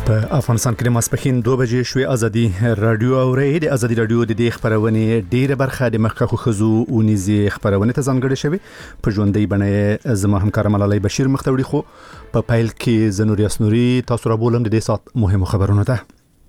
په افغانستان کې د ماسپښین 2 بجې شوې ازادي رادیو اوري د ازادي رادیو د دې خبرونه ډیره برخه د مخکخو خزو اونیزي خبرونه ته ځانګړې شوی په ژوندۍ بڼه زما همکار ملالۍ بشیر مختوړي خو په پایل کې زنوري اسنوري تاسو را بولم د دې سات مهمه خبرونه ده.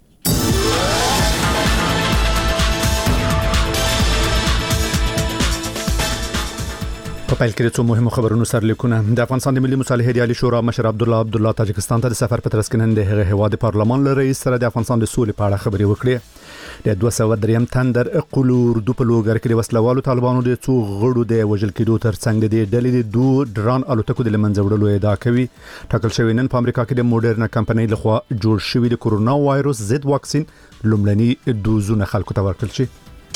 په پایل کې څو مهمه خبرونه سرلیکونه د افغانستان د ملي مصالحې د عالی شورا مشر عبدالله تاجکستان ته د سفر په ترڅ کې نن د هغه هواد پارلمان له رئیس سره د افغانستان د سولې په اړه خبرې وکړې. د 203 تندر اقلو اردو په لوګر کې د وسلوالو طالبانو د څو غړو د وژل کېدو ترڅنګ د ډلې د 2 ډرون الوتکو د لمنځه وړلو ادعا کوي. ټاکل شوی نن په امریکا کې د موډرنا کمپنۍ لخوا جوړ شوی د کورونا وایروس ضد واکسین لومړني دوزونه خلکو ته ورکړل شي.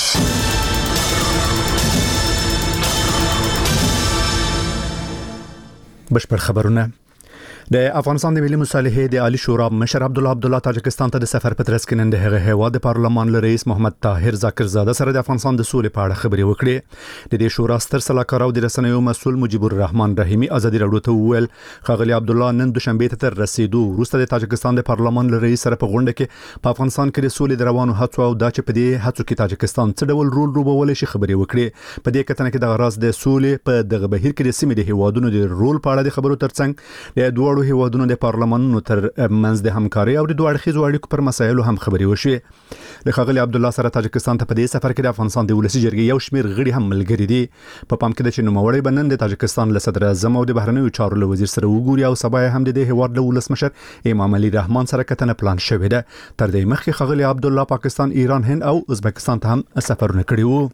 بشپړ خبرونه. د افغانستان د ملي مصالحې د عالی شورا مشر عبدالله تاجکستان ته د سفر په ترڅ کې نن د هغه هواد پارلمان له رئیس محمد طاهر ذاکرزاده سره د افغانستان د سولې په اړه خبرې وکړې. د دې شورا ستر سلاکار او د رسنیو مسول مجيب الرحمن رحیمی ازادي راډیو ته وویل خغلی عبدالله نن دوشنبه ته رسیدو وروسته د تاجکستان د پارلمان له رئیس سره په غونډه کې په افغانستان کې د سولې د روانو هڅو او د چې په دې هڅو کې تاجکستان څه ډول رول لوبول شي خبرې وکړې. په دې کتنه کې د غراض د سولې په دغه بهیر کې د سیمې د هیوادونو د رول په اړه د خبرو ترڅنګ د دوه هیوادونو د پارلمانونو تر منځ د همکاري او د دوه اړخیزو اړیکو پر مسایلو هم خبرې وشوې. د خغلی عبدالله سره تاجکستان ته په دې سفر کې د افغانستان د ولسی جرګې یو شمیر غړي هم ملګري دي. په پام کې د چې نوموړی بنن د تاجکستان له صدر اعظم او د بهرنیو چارو له وزیر سره وګوري او سبا هم د هیواد له ولسمشر امام علي رحمان سره کتنه پلان شوې ده. تر دې مخکې خغلی عبدالله پاکستان، ایران، هند او ازبکستان ته هم سفرونه کړي وو.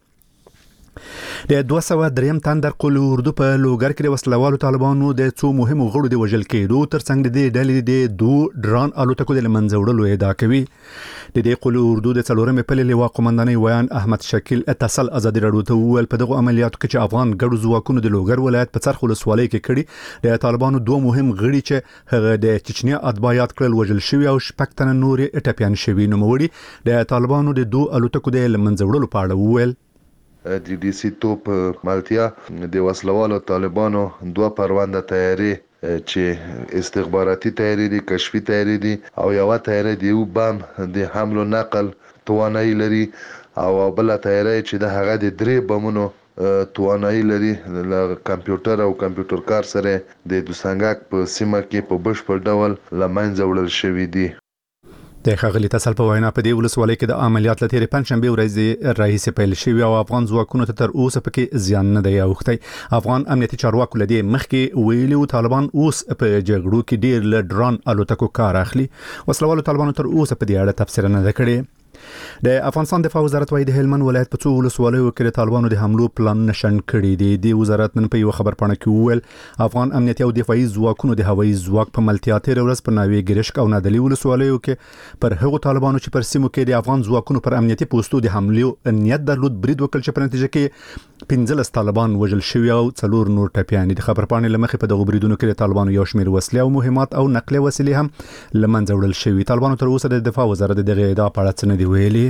د 203 تندر قلو اردو په لوګر کې د وسلوالو طالبانو د څو مهمو غړو د وژل کېدو ترڅنګ د ډلې د 2 ډرون الوتکو د لمنځه وړلو ادعا کوي. د دې قلو اردو د څلورمې پلې لواء قومندانۍ ویان احمد شکیل اتصال ازادي راډیو ته وویل په دغه عملیاتو کې چې افغان ګډو ځواکونو د لوګر ولایت په څرخ ولسوالۍ کې کړي د طالبانو 2 مهم غړي چې هغه د چچنیا اتباعات کړل وژل شوی او شپږ تنه نور ټپيان شوی. نوموړي د طالبانو د 2 الوتکو د لمنځه وړلو په اړه وویل د ډي سي توپ مالتیا د وسلوالو طالبانو 2 پرونده تیاری چې استخباراتي تیاری دي، کشفي تیاری دي او یو تیاری دی یو بم د حمل او نقل توانایي لري او بل تیاری چې د هغه د 3 بمونو توانایي لري له کمپیوټر او کمپیوټر کار سره د دوسنګاک په سیمه کې په بشپړ ډول لمنځه وړل شوی دي. د خغلی تسل په وینا په دې ولسوالۍ کې د عملیات لته پنځشنبه ورځ رئیس پیل شوی او افغان ځواکونو ته تر اوسه پکې زیان نه دی اوختی. افغان امنیتي چارواکو لدی مخکې ویلي طالبان اوس په جګړو کې ډیر ل ډرون الوتکو کار اخلي. وسلوالو طالبانو تر اوسه په دې اړه تفسیر نه کړی. د افغانستان دفاع وزارت وايي د هلمند ولایت په څو ولسوالیو کې طالبانو د حملو پلان نشن کړی دی. د وزارت نن په یو خبر پاڼه کې وویل افغان امنیتي او دفاعي ځواکونو د هوایي ځواک په ملتیا تیر ورځ په ناوی ګرشک او نادلی ولسوالیو کې پر هغو طالبانو چې پر سیمو کې د افغان ځواکونو پر امنیتي پوسټو د حملو نیت درلود برید وکړ چې په نتیجه کې 15 طالبان وژل شوی او 4 نور ټپيان دي. خبر پاڼه لمخې په دغه بریدونو کې د طالبانو یو شمیر وسلې او مهمات او نقلي وسیلې هم لمنځه وړل شوی. طالبانو تر اوسه د دفاع وزارت دغه ادعا په اړه څه نه دی ویلي.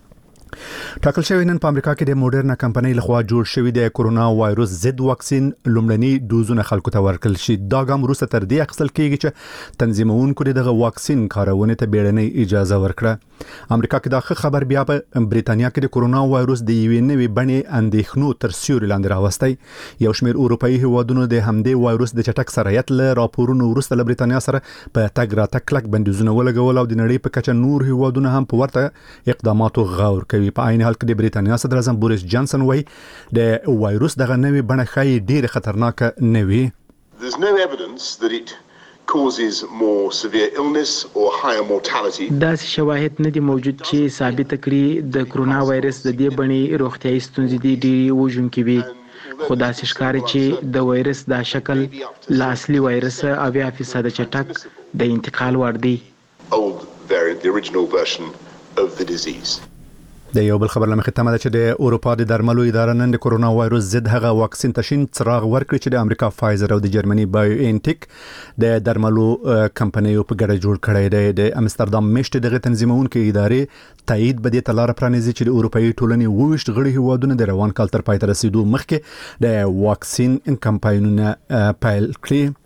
ټاکل شوی نن په امریکا کې د موډرنا کمپنۍ لخوا جوړ شوی د کورونا وایروس ضد واکسین لومړني دوزونه خلکو ته ورکړل شي. دا ګام وروسته تر دې اخیستل کېږي چې تنظیمونکو دغه واکسین کارونه ته بیړنۍ اجازه ورکړه. امریکا کې دا خبر بیا په بریټانیا کې د کورونا وایروس د یوې نوې بڼې اندېښنو تر سیوري لاندې راوستي. یو شمېر اروپאי هیوادونو د همدې وایروس د چټک سرایت له راپورونو وروسته له بریټانیا سره په تګ راتګ کلک بندیزونه ولګول او د نړۍ په کچه نور هیوادونه هم په ورته اقداماتو غور کوي. په عین حال کې د بریټانیا صدر اعظم بوریس جانسن وایي د وایروس دغه نوې بڼه ښایي ډېر خطرناک نه وي. There's no evidence that it causes more severe illness or higher mortality. داسې شواهد نه دي موجود چې ثابت کړي د کرونا وایرس د دې بڼې روغتیايي ستونزې دي ډېرې وژونکې وي. خو داسې ښکاري چې د وایرس دا شکل له اصلي وایرس 80% چټک د انتقال وړ دی. Old variant, the original version of the disease. د یو بل خبر لمخې تمه ده چې د اروپا د درملو اداره نن د کورونا وایروس ضد هغه واکسین تشین څراغ ورکړي چې د امریکا فایزر او د جرمني بایو انټیک د درملو کمپنیو په ګډه جوړ کړی دی. د امستردام میشت دغه تنظیمونکو ادارې تایید به د تلار پرانیزي چې د اروپאי ټولنې وویشت غړي هیوادونه د روان کال تر پای ته رسیدو مخکې د واکسین کمپاینونه پیل کړي.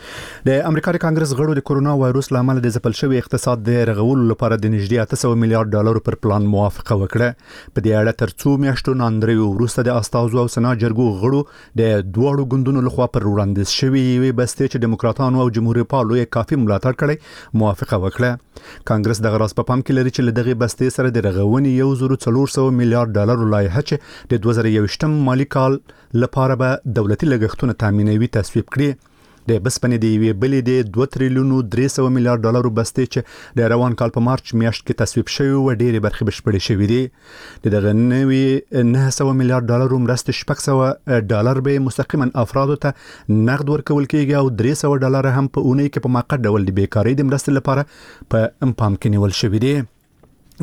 د امریکا د کانګرس غړو د کورونا وایروس لامل د ځپل شوی اقتصاد د رغولو لپاره د نږدې 800 میلیارډ ډالر پر پلان موافقه وکړه. په دې اړه تر څو میاشتو ناندریو وروسته د استازو او سنا جرګو غړو د دوړو ګوندونو لخوا پر وړاندیز شوی وي بسته چې دیموکراتانو او جمهوریت پالو یې کافي ملاتړ کړي موافقه وکړه. کانګرس د غراس په پام کې لري چې دغه بسته سره د رغونې 1400 میلیارډ ډالر لایحه چې د 2021م مالی کال لپاره به دولتي لګښتونه تامینوي تصویب کړي. د بسپنې د یوې بلې د 2 تریلیون 300 میلیارډ ډالر بسته چې د روان کال په مارچ میاشت کې تصویب شوی و ډېرې برخې بشپړې شوې دي. دغه نوي 900 میلیارډ ډالر مرسته 600 ډالر به مستقیما افرادو ته نقد ورکول کېږي او 300 ډالر هم په اونۍ کې په موقت ډول د بیکاری د مرستې لپاره په پام کې نیول شوی دي.